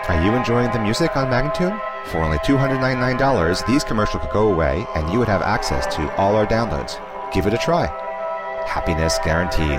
Are you enjoying the music on Magnatune? For only $299, these commercials could go away and you would have access to all our downloads. Give it a try. Happiness guaranteed.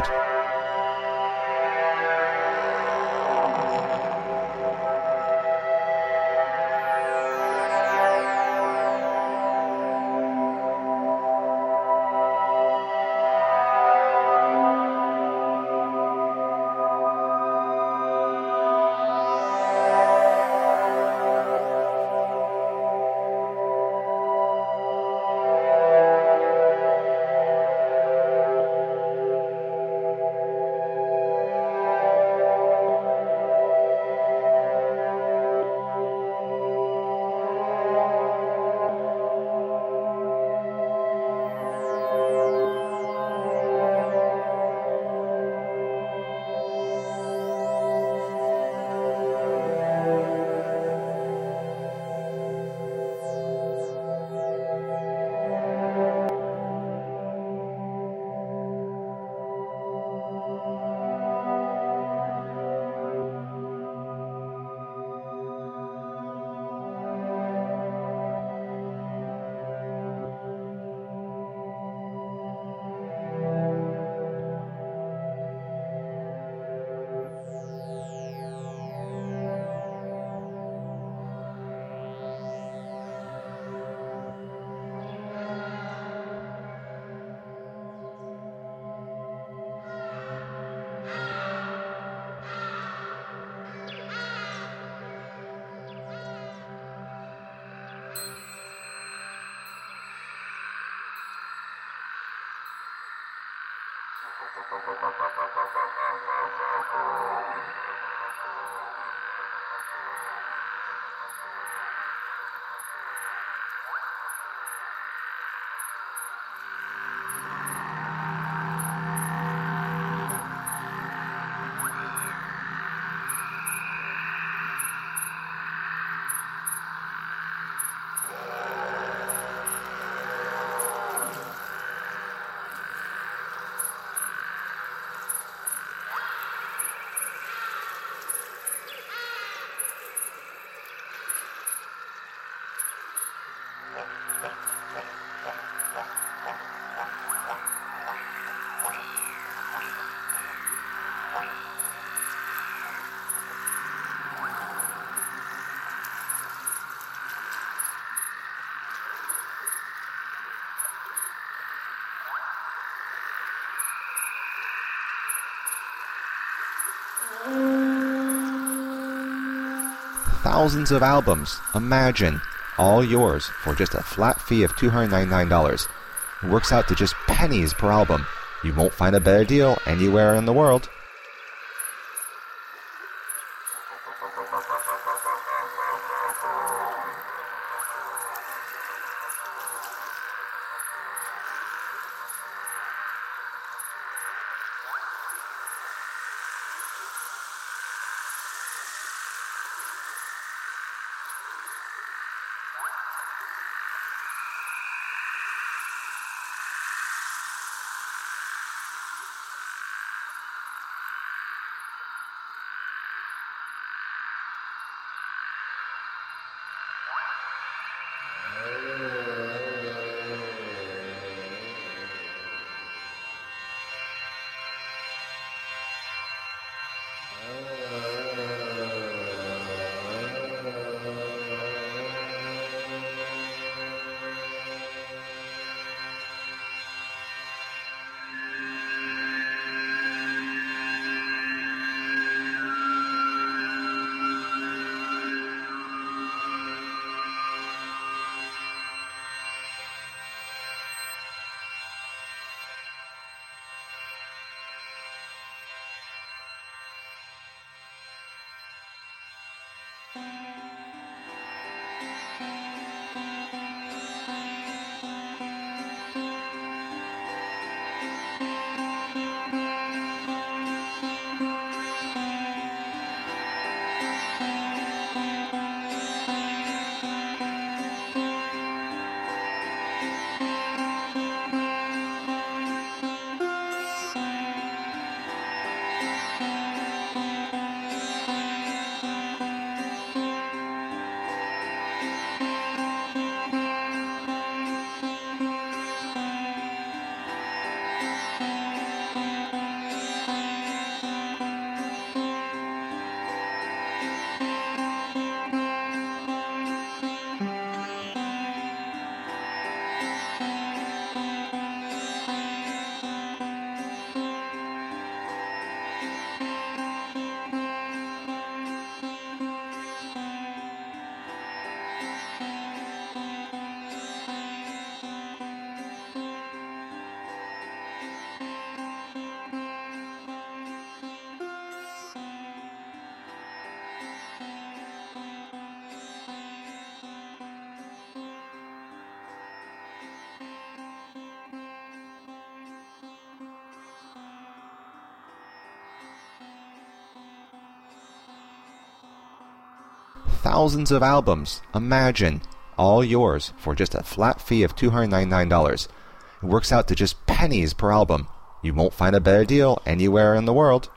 Thousands of albums, imagine, all yours for just a flat fee of $299. It works out to just pennies per album. You won't find a better deal anywhere in the world. thousands of albums. Imagine, all yours for just a flat fee of $299. It works out to just pennies per album. You won't find a better deal anywhere in the world.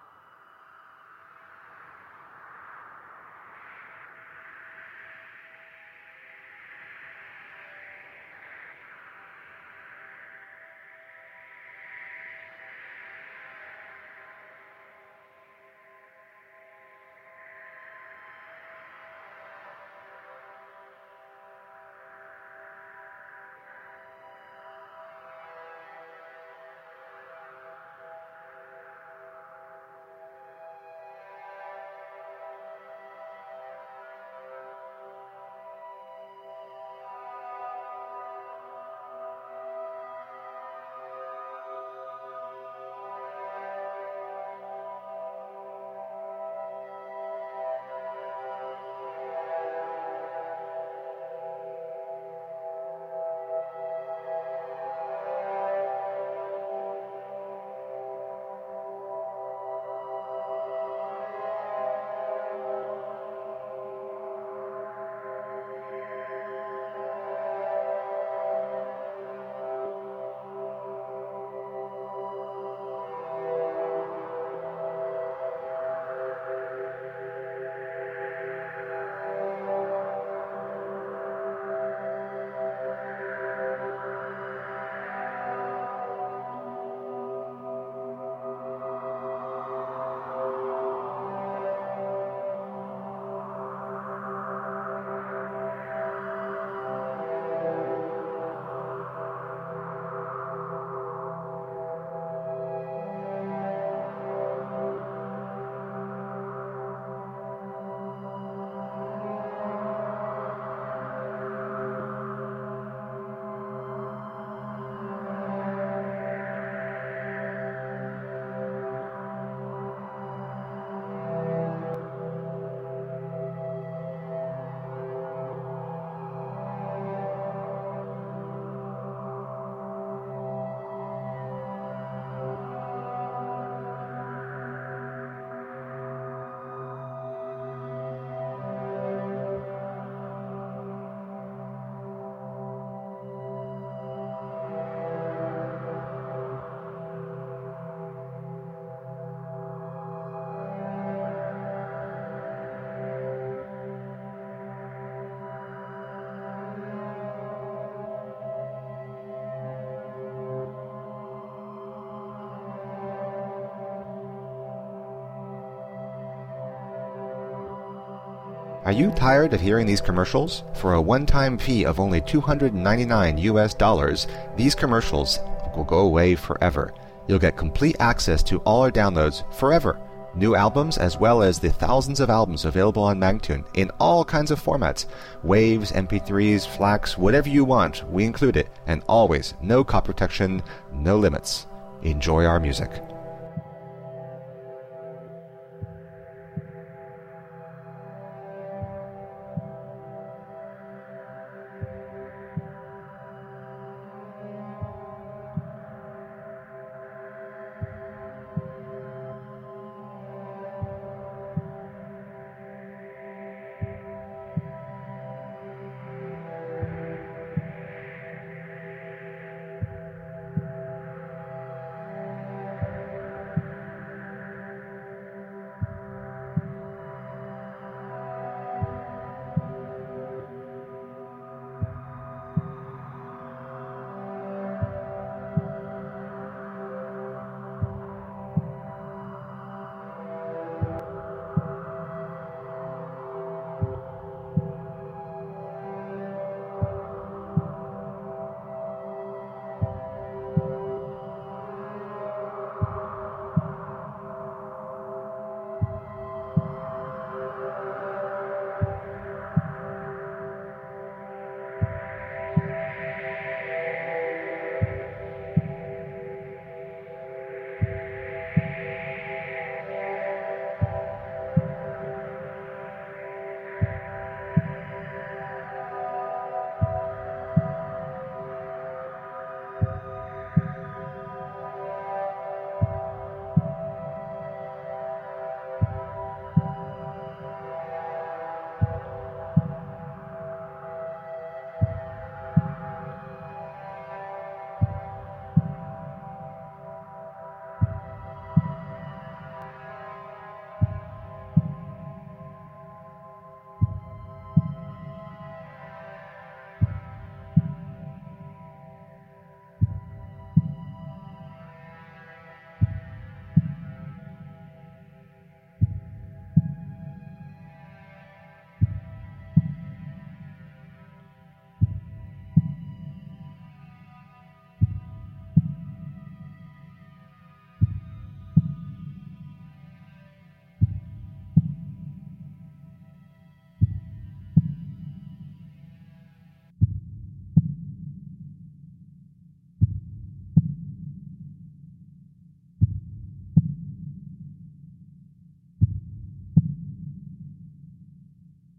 Are you tired of hearing these commercials? For a one-time fee of only $299 US, these commercials will go away forever. You'll get complete access to all our downloads forever. New albums as well as the thousands of albums available on Magtune in all kinds of formats. Waves, MP3s, FLACs, whatever you want, we include it. And always, no copy protection, no limits. Enjoy our music.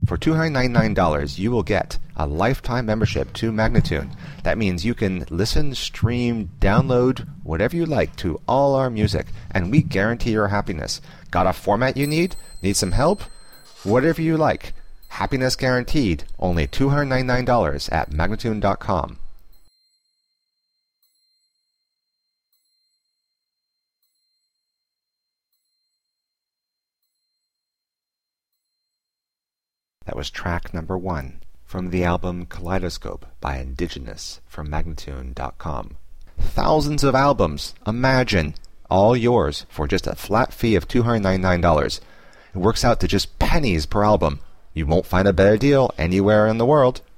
For $299, you will get a lifetime membership to Magnatune. That means you can listen, stream, download, whatever you like to all our music, and we guarantee your happiness. Got a format you need? Need some help? Whatever you like. Happiness guaranteed. Only $299 at Magnatune.com. That was track number 1 from the album Kaleidoscope by Indigenous from Magnatune.com. Thousands of albums, imagine, all yours for just a flat fee of $299. It works out to just pennies per album. You won't find a better deal anywhere in the world.